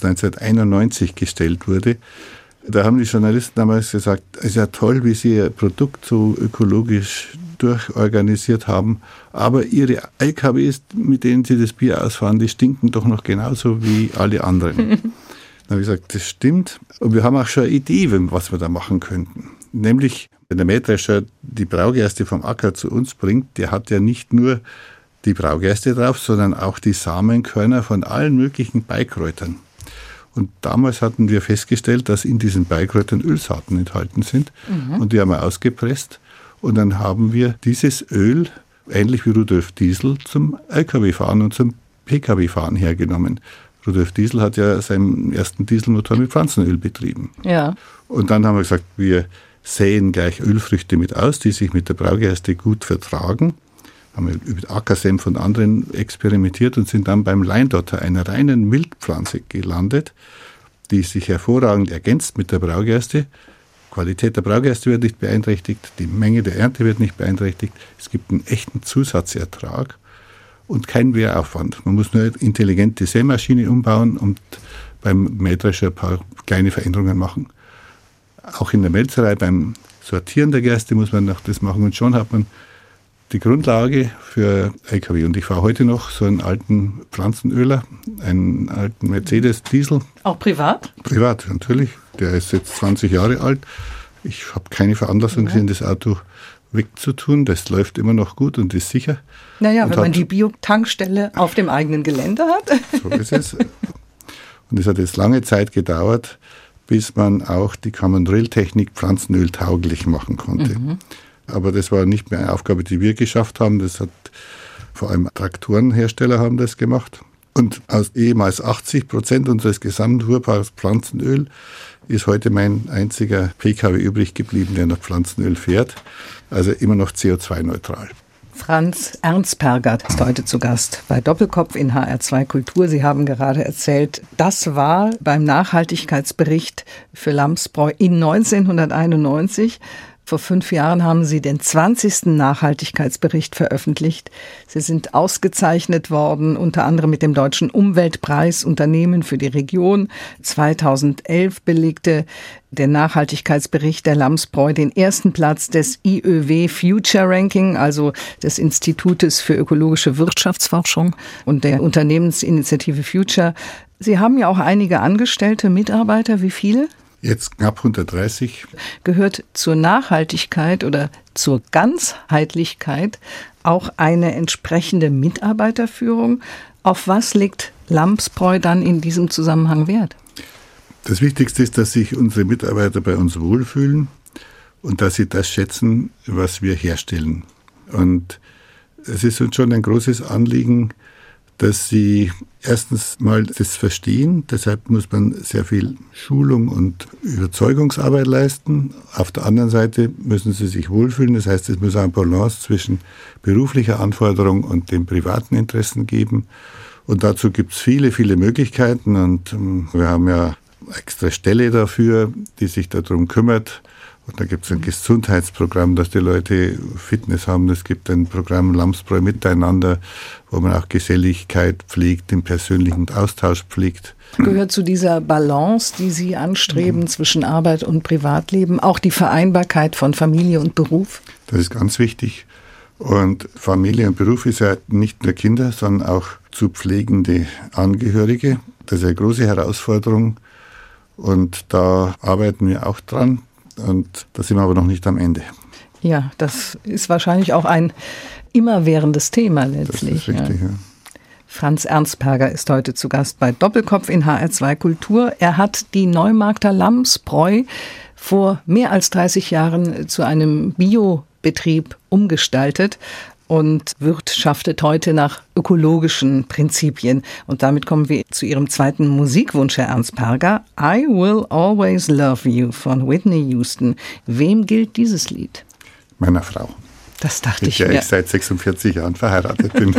1991 gestellt wurde. Da haben die Journalisten damals gesagt, es ist ja toll, wie Sie Ihr Produkt so ökologisch durchorganisiert haben, aber Ihre LKWs, mit denen Sie das Bier ausfahren, die stinken doch noch genauso wie alle anderen. Dann habe ich gesagt, das stimmt. Und wir haben auch schon eine Idee, was wir da machen könnten. Nämlich, wenn der Mähdrescher die Braugerste vom Acker zu uns bringt, der hat ja nicht nur die Braugerste drauf, sondern auch die Samenkörner von allen möglichen Beikräutern. Und damals hatten wir festgestellt, dass in diesen Beikräutern Ölsaaten enthalten sind. Und die haben wir ausgepresst. Und dann haben wir dieses Öl, ähnlich wie Rudolf Diesel, zum LKW-Fahren und zum PKW-Fahren hergenommen. Rudolf Diesel hat ja seinen ersten Dieselmotor mit Pflanzenöl betrieben. Ja. Und dann haben wir gesagt, wir säen gleich Ölfrüchte mit aus, die sich mit der Braugerste gut vertragen. Haben wir mit Ackersenf und anderen experimentiert und sind dann beim Leindotter, einer reinen Wildpflanze, gelandet, die sich hervorragend ergänzt mit der Braugerste. Qualität der Braugerste wird nicht beeinträchtigt, die Menge der Ernte wird nicht beeinträchtigt. Es gibt einen echten Zusatzertrag und keinen Wehraufwand. Man muss nur eine intelligente Sämaschine umbauen und beim Mähdrescher ein paar kleine Veränderungen machen. Auch in der Melzerei beim Sortieren der Gerste muss man noch das machen und schon hat man die Grundlage für LKW. Und ich fahre heute noch so einen alten Pflanzenöler, einen alten Mercedes-Diesel. Auch privat? Privat, natürlich. Der ist jetzt 20 Jahre alt. Ich habe keine Veranlassung gesehen, das Auto wegzutun. Das läuft immer noch gut und ist sicher. Naja, wenn man die Bio-Tankstelle auf dem eigenen Gelände hat. So ist es. Und es hat jetzt lange Zeit gedauert, bis man auch die Common-Rail-Technik pflanzenöltauglich machen konnte. Aber das war nicht mehr eine Aufgabe, die wir geschafft haben. Das hat vor allem Traktorenhersteller haben das gemacht. Und aus ehemals 80% unseres Gesamtfuhrparks Pflanzenöl ist heute mein einziger PKW übrig geblieben, der noch Pflanzenöl fährt. Also immer noch CO2-neutral. Franz Ernstberger ist heute zu Gast bei Doppelkopf in HR2 Kultur. Sie haben gerade erzählt, das war beim Nachhaltigkeitsbericht für Lambsbräu in 1991. Vor 5 Jahren haben Sie den 20. Nachhaltigkeitsbericht veröffentlicht. Sie sind ausgezeichnet worden, unter anderem mit dem Deutschen Umweltpreis Unternehmen für die Region. 2011 belegte der Nachhaltigkeitsbericht der Lambsbräu den ersten Platz des IÖW Future Ranking, also des Institutes für ökologische Wirtschaftsforschung und der Unternehmensinitiative Future. Sie haben ja auch einige Angestellte, Mitarbeiter. Wie viele? Jetzt knapp 130. Gehört zur Nachhaltigkeit oder zur Ganzheitlichkeit auch eine entsprechende Mitarbeiterführung? Auf was legt Lambsbräu dann in diesem Zusammenhang Wert? Das Wichtigste ist, dass sich unsere Mitarbeiter bei uns wohlfühlen und dass sie das schätzen, was wir herstellen. Und es ist uns schon ein großes Anliegen, dass sie erstens mal das verstehen. Deshalb muss man sehr viel Schulung und Überzeugungsarbeit leisten. Auf der anderen Seite müssen sie sich wohlfühlen. Das heißt, es muss eine Balance zwischen beruflicher Anforderung und den privaten Interessen geben. Und dazu gibt es viele, viele Möglichkeiten. Und wir haben ja eine extra Stelle dafür, die sich darum kümmert. Und da gibt es ein Gesundheitsprogramm, dass die Leute Fitness haben. Es gibt ein Programm Lamsbräu Miteinander, wo man auch Geselligkeit pflegt, den persönlichen Austausch pflegt. Gehört zu dieser Balance, die Sie anstreben zwischen Arbeit und Privatleben, auch die Vereinbarkeit von Familie und Beruf? Das ist ganz wichtig. Und Familie und Beruf ist ja nicht nur Kinder, sondern auch zu pflegende Angehörige. Das ist eine große Herausforderung. Und da arbeiten wir auch dran. Und da sind wir aber noch nicht am Ende. Ja, das ist wahrscheinlich auch ein immerwährendes Thema letztlich. Das ist richtig, ja. Franz Ernstperger ist heute zu Gast bei Doppelkopf in HR2 Kultur. Er hat die Neumarkter Lamsbräu vor mehr als 30 Jahren zu einem Biobetrieb umgestaltet und wirtschaftet heute nach ökologischen Prinzipien. Und damit kommen wir zu Ihrem zweiten Musikwunsch, Herr Ernstperger. I Will Always Love You von Whitney Houston. Wem gilt dieses Lied? Meiner Frau. Das dachte mit ich der mir. ich seit 46 Jahren verheiratet bin.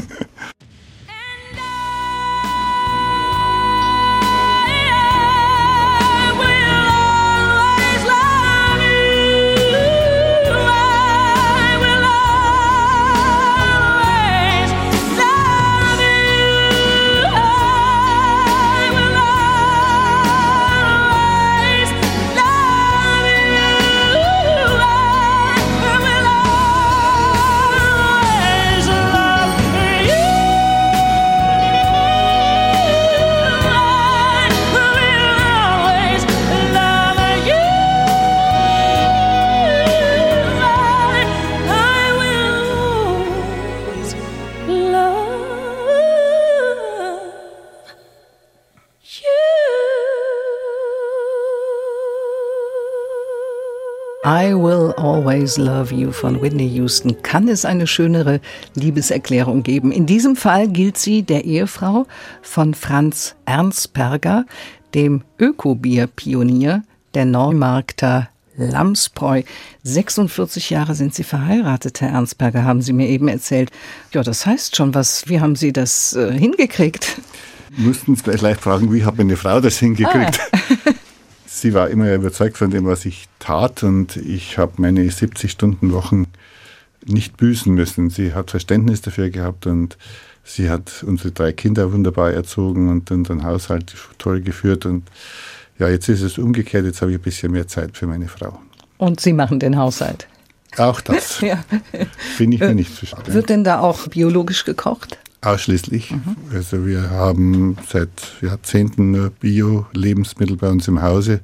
I Will Always Love You von Whitney Houston. Kann es eine schönere Liebeserklärung geben? In diesem Fall gilt sie der Ehefrau von Franz Ernstperger, dem Ökobier-Pionier der Neumarkter Lamsbräu. 46 Jahre sind Sie verheiratet, Herr Ernstperger, haben Sie mir eben erzählt. Ja, das heißt schon was. Wie haben Sie das hingekriegt? Mussten Sie vielleicht fragen, wie hat meine Frau das hingekriegt? Sie war immer überzeugt von dem, was ich tat, und ich habe meine 70-Stunden-Wochen nicht büßen müssen. Sie hat Verständnis dafür gehabt und sie hat unsere 3 Kinder wunderbar erzogen und unseren Haushalt toll geführt. Und ja, jetzt ist es umgekehrt, jetzt habe ich ein bisschen mehr Zeit für meine Frau. Und Sie machen den Haushalt? Auch das. Ja. Bin ich mir nicht zu schade. Wird denn da auch biologisch gekocht? Ausschließlich. Also wir haben seit Jahrzehnten nur Bio-Lebensmittel bei uns im Hause.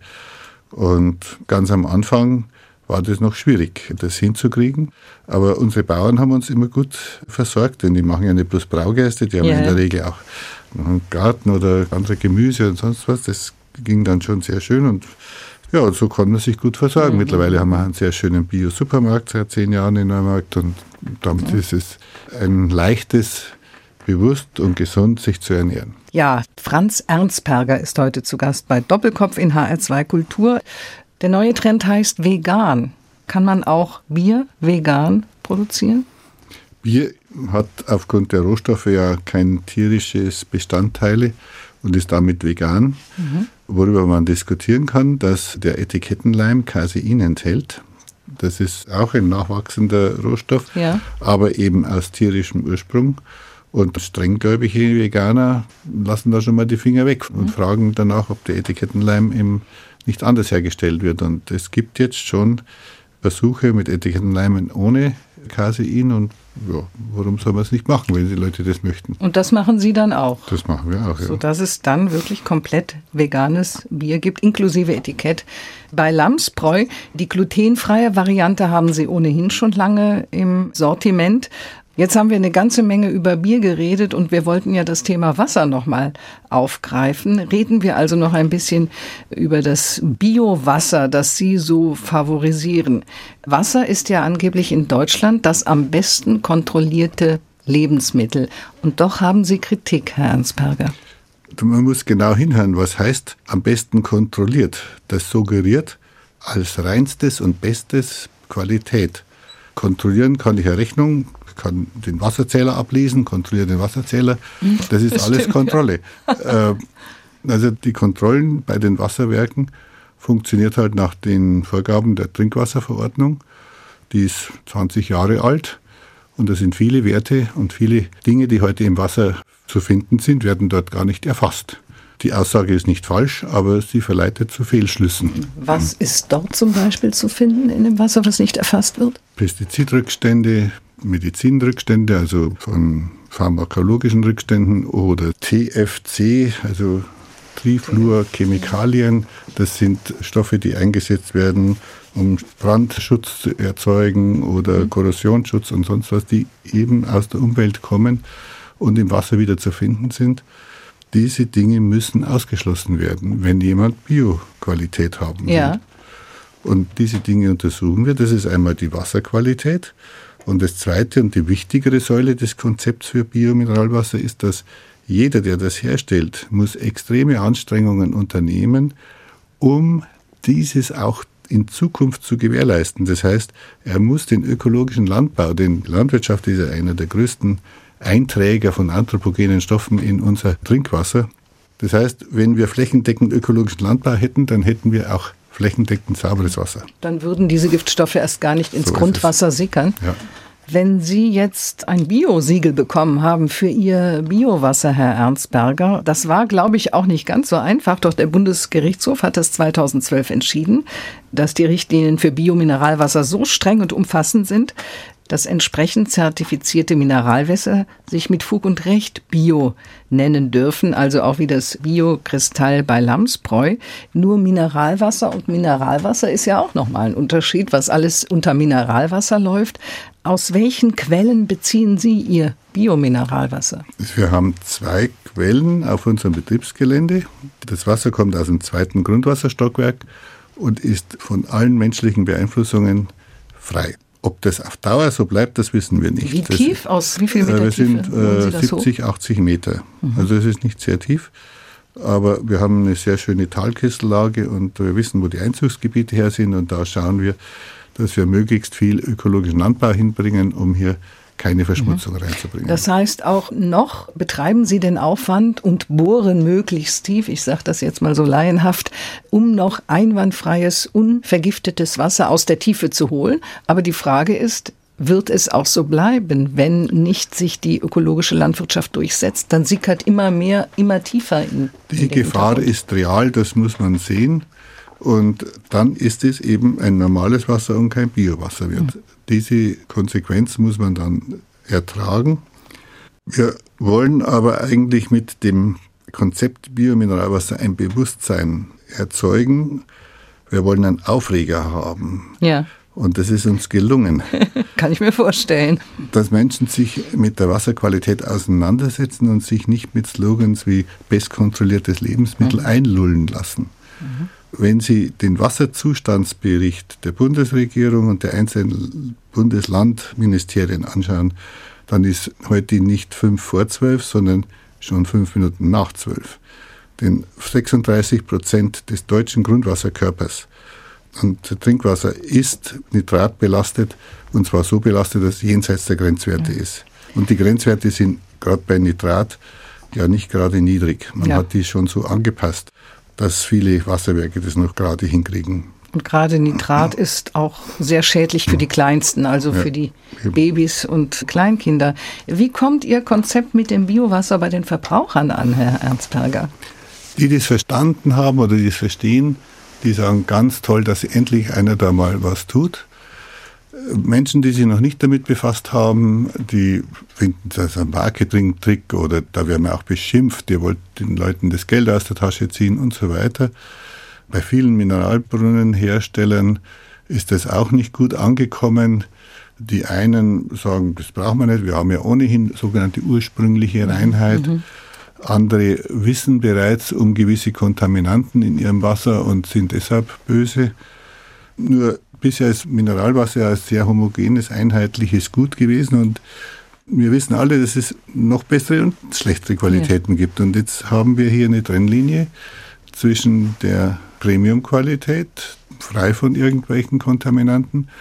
Und ganz am Anfang war das noch schwierig, das hinzukriegen. Aber unsere Bauern haben uns immer gut versorgt, denn die machen ja nicht bloß Braugerste, die haben in der Regel auch einen Garten oder andere Gemüse und sonst was. Das ging dann schon sehr schön, und ja, und so konnte man sich gut versorgen. Mittlerweile haben wir einen sehr schönen Bio-Supermarkt seit 10 Jahren in Neumarkt, und damit ist es ein leichtes, bewusst und gesund sich zu ernähren. Ja, Franz Ernstperger ist heute zu Gast bei Doppelkopf in HR2 Kultur. Der neue Trend heißt vegan. Kann man auch Bier vegan produzieren? Bier hat aufgrund der Rohstoffe ja kein tierisches Bestandteile und ist damit vegan. Worüber man diskutieren kann, dass der Etikettenleim Casein enthält. Das ist auch ein nachwachsender Rohstoff, aber eben aus tierischem Ursprung. Und strenggläubige Veganer lassen da schon mal die Finger weg und fragen danach, ob der Etikettenleim eben nicht anders hergestellt wird. Und es gibt jetzt schon Versuche mit Etikettenleimen ohne Casein, und ja, warum soll man es nicht machen, wenn die Leute das möchten? Und das machen Sie dann auch? Das machen wir auch, ja. Sodass es dann wirklich komplett veganes Bier gibt, inklusive Etikett. Bei Lamsbräu, die glutenfreie Variante haben Sie ohnehin schon lange im Sortiment. Jetzt haben wir eine ganze Menge über Bier geredet, und wir wollten ja das Thema Wasser nochmal aufgreifen. Reden wir also noch ein bisschen über das Biowasser, das Sie so favorisieren. Wasser ist ja angeblich in Deutschland das am besten kontrollierte Lebensmittel. Und doch haben Sie Kritik, Herr Ernstperger. Man muss genau hinhören, was heißt am besten kontrolliert. Das suggeriert als reinstes und bestes Qualität. Kontrollieren kann ich eine Rechnung kann den Wasserzähler ablesen, kontrolliert den Wasserzähler. Das ist alles Kontrolle. Also die Kontrollen bei den Wasserwerken funktioniert halt nach den Vorgaben der Trinkwasserverordnung. Die ist 20 Jahre alt und da sind viele Werte und viele Dinge, die heute im Wasser zu finden sind, werden dort gar nicht erfasst. Die Aussage ist nicht falsch, aber sie verleitet zu Fehlschlüssen. Was ist dort zum Beispiel zu finden in dem Wasser, was nicht erfasst wird? Pestizidrückstände, Medizinrückstände, also von pharmakologischen Rückständen oder TFC, also Trifluorchemikalien. Das sind Stoffe, die eingesetzt werden, um Brandschutz zu erzeugen oder Korrosionsschutz und sonst was, die eben aus der Umwelt kommen und im Wasser wieder zu finden sind. Diese Dinge müssen ausgeschlossen werden, wenn jemand Bioqualität haben will. Ja. Und diese Dinge untersuchen wir. Das ist einmal die Wasserqualität. Und das zweite und die wichtigere Säule des Konzepts für Biomineralwasser ist, dass jeder, der das herstellt, muss extreme Anstrengungen unternehmen, um dieses auch in Zukunft zu gewährleisten. Das heißt, er muss den ökologischen Landbau, denn Landwirtschaft ist ja einer der größten Einträger von anthropogenen Stoffen in unser Trinkwasser. Das heißt, wenn wir flächendeckend ökologischen Landbau hätten, dann hätten wir auch flächendeckend sauberes Wasser. Dann würden diese Giftstoffe erst gar nicht ins Grundwasser sickern. Ja. Wenn Sie jetzt ein Bio-Siegel bekommen haben für Ihr Biowasser, Herr Ernstberger, das war, glaube ich, auch nicht ganz so einfach, doch der Bundesgerichtshof hat das 2012 entschieden, dass die Richtlinien für Biomineralwasser so streng und umfassend sind, dass entsprechend zertifizierte Mineralwässer sich mit Fug und Recht Bio nennen dürfen, also auch wie das Bio-Kristall bei Lamsbräu. Nur Mineralwasser und Mineralwasser ist ja auch nochmal ein Unterschied, was alles unter Mineralwasser läuft. Aus welchen Quellen beziehen Sie Ihr Biomineralwasser? Wir haben 2 Quellen auf unserem Betriebsgelände. Das Wasser kommt aus dem 2. Grundwasserstockwerk und ist von allen menschlichen Beeinflussungen frei. Ob das auf Dauer so bleibt, das wissen wir nicht. Wie tief? Aus wie viel Meter Wir sind Tiefe? 70, 80 Meter. Also es ist nicht sehr tief. Aber wir haben eine sehr schöne Talkessellage und wir wissen, wo die Einzugsgebiete her sind. Und da schauen wir, dass wir möglichst viel ökologischen Landbau hinbringen, um hier keine Verschmutzung reinzubringen. Das heißt, auch noch betreiben Sie den Aufwand und bohren möglichst tief, ich sage das jetzt mal so laienhaft, um noch einwandfreies, unvergiftetes Wasser aus der Tiefe zu holen. Aber die Frage ist, wird es auch so bleiben, wenn nicht sich die ökologische Landwirtschaft durchsetzt? Dann sickert immer mehr, immer tiefer in die Gefahr ist real, das muss man sehen. Und dann ist es eben ein normales Wasser und kein Biowasser wird. Diese Konsequenz muss man dann ertragen. Wir wollen aber eigentlich mit dem Konzept Biomineralwasser ein Bewusstsein erzeugen. Wir wollen einen Aufreger haben. Ja. Und das ist uns gelungen. Kann ich mir vorstellen. Dass Menschen sich mit der Wasserqualität auseinandersetzen und sich nicht mit Slogans wie bestkontrolliertes Lebensmittel einlullen lassen. Wenn Sie den Wasserzustandsbericht der Bundesregierung und der einzelnen Bundeslandministerien anschauen, dann ist heute nicht 5 vor 12, sondern schon 5 Minuten nach 12. Denn 36% des deutschen Grundwasserkörpers an Trinkwasser ist nitratbelastet, und zwar so belastet, dass es jenseits der Grenzwerte ist. Und die Grenzwerte sind gerade bei Nitrat ja nicht gerade niedrig. Man hat die schon so angepasst, dass viele Wasserwerke das noch gerade hinkriegen. Und gerade Nitrat ist auch sehr schädlich für die Kleinsten, also für die Babys und Kleinkinder. Wie kommt Ihr Konzept mit dem Biowasser bei den Verbrauchern an, Herr Ernstberger? Die das verstanden haben oder die es verstehen, die sagen ganz toll, dass endlich einer da mal was tut. Menschen, die sich noch nicht damit befasst haben, die finden das ein Marketing-Trick oder da werden wir auch beschimpft, ihr wollt den Leuten das Geld aus der Tasche ziehen und so weiter. Bei vielen Mineralbrunnenherstellern ist das auch nicht gut angekommen. Die einen sagen, das brauchen wir nicht, wir haben ja ohnehin sogenannte ursprüngliche Reinheit. Andere wissen bereits um gewisse Kontaminanten in ihrem Wasser und sind deshalb böse. Nur bisher ist Mineralwasser ein sehr homogenes, einheitliches Gut gewesen und wir wissen alle, dass es noch bessere und schlechtere Qualitäten gibt. Und jetzt haben wir hier eine Trennlinie zwischen der Premium-Qualität, frei von irgendwelchen Kontaminanten,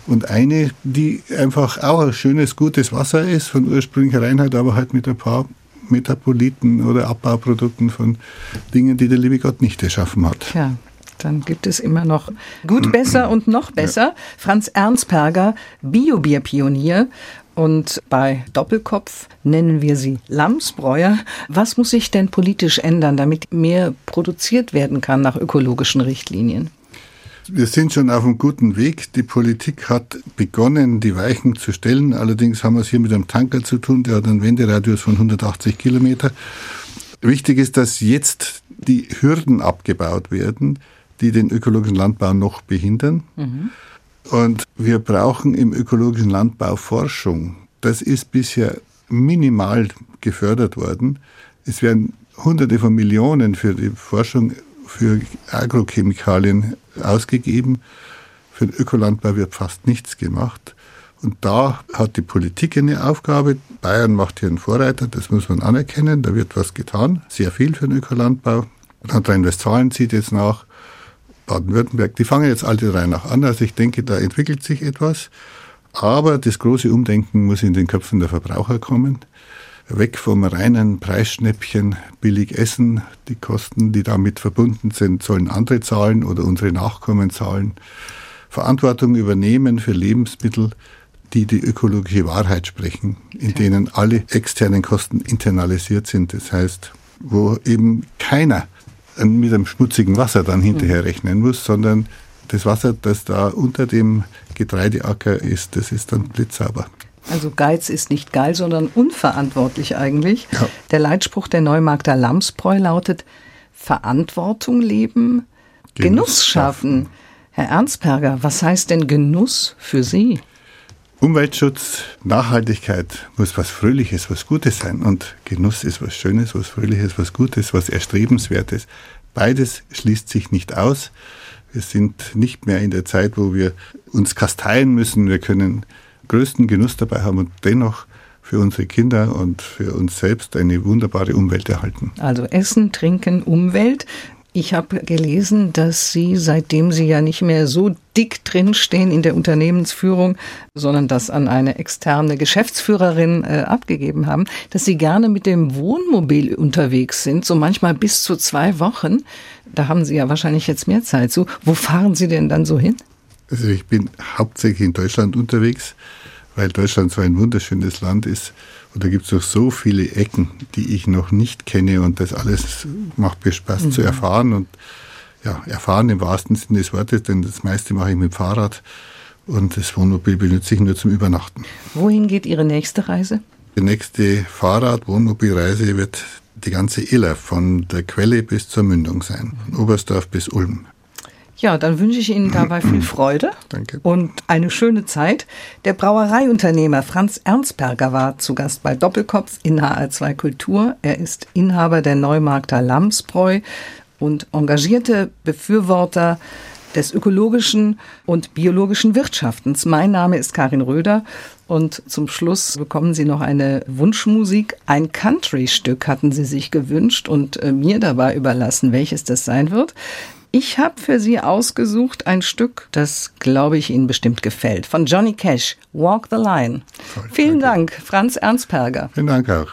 Und eine, die einfach auch ein schönes, gutes Wasser ist, von ursprünglicher Reinheit, aber halt mit ein paar Metaboliten oder Abbauprodukten von Dingen, die der liebe Gott nicht erschaffen hat. Ja, dann gibt es immer noch gut, besser und noch besser. Ja. Franz Ernstperger, Bio-Bier-Pionier. Und bei Doppelkopf nennen wir sie Lamsbräuer. Was muss sich denn politisch ändern, damit mehr produziert werden kann nach ökologischen Richtlinien? Wir sind schon auf einem guten Weg. Die Politik hat begonnen, die Weichen zu stellen. Allerdings haben wir es hier mit einem Tanker zu tun, der hat einen Wenderadius von 180 Kilometer. Wichtig ist, dass jetzt die Hürden abgebaut werden, die den ökologischen Landbau noch behindern. Mhm. Und wir brauchen im ökologischen Landbau Forschung. Das ist bisher minimal gefördert worden. Es werden Hunderte von Millionen für die Forschung für Agrochemikalien ausgegeben. Für den Ökolandbau wird fast nichts gemacht. Und da hat die Politik eine Aufgabe. Bayern macht hier einen Vorreiter, das muss man anerkennen. Da wird was getan, sehr viel für den Ökolandbau. Nordrhein-Westfalen zieht jetzt nach, Baden-Württemberg, die fangen jetzt alle drei nach an. Also ich denke, da entwickelt sich etwas. Aber das große Umdenken muss in den Köpfen der Verbraucher kommen. Weg vom reinen Preisschnäppchen, billig essen. Die Kosten, die damit verbunden sind, sollen andere zahlen oder unsere Nachkommen zahlen. Verantwortung übernehmen für Lebensmittel, die die ökologische Wahrheit sprechen, in denen alle externen Kosten internalisiert sind. Das heißt, wo eben keiner mit einem schmutzigen Wasser dann hinterher rechnen muss, sondern das Wasser, das da unter dem Getreideacker ist, das ist dann blitzsauber. Also Geiz ist nicht geil, sondern unverantwortlich eigentlich. Ja. Der Leitspruch der Neumarkter Lamsbräu lautet: Verantwortung leben, Genuss schaffen. Herr Ernstperger, was heißt denn Genuss für Sie? Umweltschutz, Nachhaltigkeit muss was Fröhliches, was Gutes sein. Und Genuss ist was Schönes, was Fröhliches, was Gutes, was Erstrebenswertes. Beides schließt sich nicht aus. Wir sind nicht mehr in der Zeit, wo wir uns kasteien müssen. Wir können größten Genuss dabei haben und dennoch für unsere Kinder und für uns selbst eine wunderbare Umwelt erhalten. Also Essen, Trinken, Umwelt. Ich habe gelesen, dass Sie, seitdem Sie ja nicht mehr so dick drinstehen in der Unternehmensführung, sondern das an eine externe Geschäftsführerin abgegeben haben, dass Sie gerne mit dem Wohnmobil unterwegs sind, so manchmal bis zu 2 Wochen. Da haben Sie ja wahrscheinlich jetzt mehr Zeit zu. Wo fahren Sie denn dann so hin? Also ich bin hauptsächlich in Deutschland unterwegs, weil Deutschland so ein wunderschönes Land ist. Und da gibt es noch so viele Ecken, die ich noch nicht kenne. Und das alles macht mir Spaß zu erfahren. Und ja, erfahren im wahrsten Sinne des Wortes, denn das meiste mache ich mit dem Fahrrad. Und das Wohnmobil benutze ich nur zum Übernachten. Wohin geht Ihre nächste Reise? Die nächste Fahrrad-Wohnmobilreise wird die ganze Iller von der Quelle bis zur Mündung sein. Von Oberstdorf bis Ulm. Ja, dann wünsche ich Ihnen dabei viel Freude. Danke. Und eine schöne Zeit. Der Brauereiunternehmer Franz Ernstperger war zu Gast bei Doppelkopf in HR2 Kultur. Er ist Inhaber der Neumarkter Lamsbräu und engagierte Befürworter des ökologischen und biologischen Wirtschaftens. Mein Name ist Karin Röder und zum Schluss bekommen Sie noch eine Wunschmusik. Ein Country-Stück hatten Sie sich gewünscht und mir dabei überlassen, welches das sein wird. Ich habe für Sie ausgesucht ein Stück, das, glaube ich, Ihnen bestimmt gefällt. Von Johnny Cash, Walk the Line. Toll, Vielen Dank, Franz Ernstperger. Vielen Dank auch.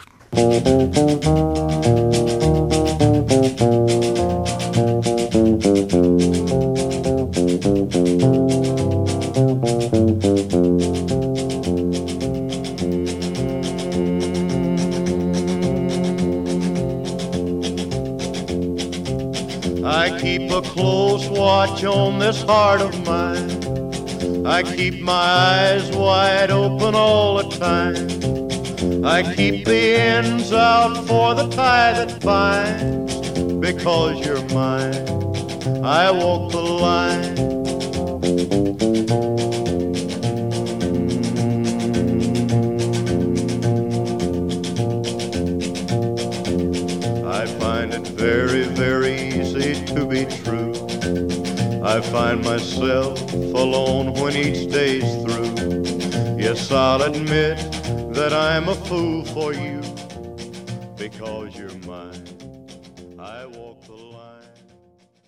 I keep a close watch on this heart of mine. I keep my eyes wide open all the time. I keep the ends out for the tie that binds. Because you're mine, I walk the line. I find it very, very easy to be true. I find myself alone when each day's through. Yes, I'll admit that I'm a fool for you, because you're mine.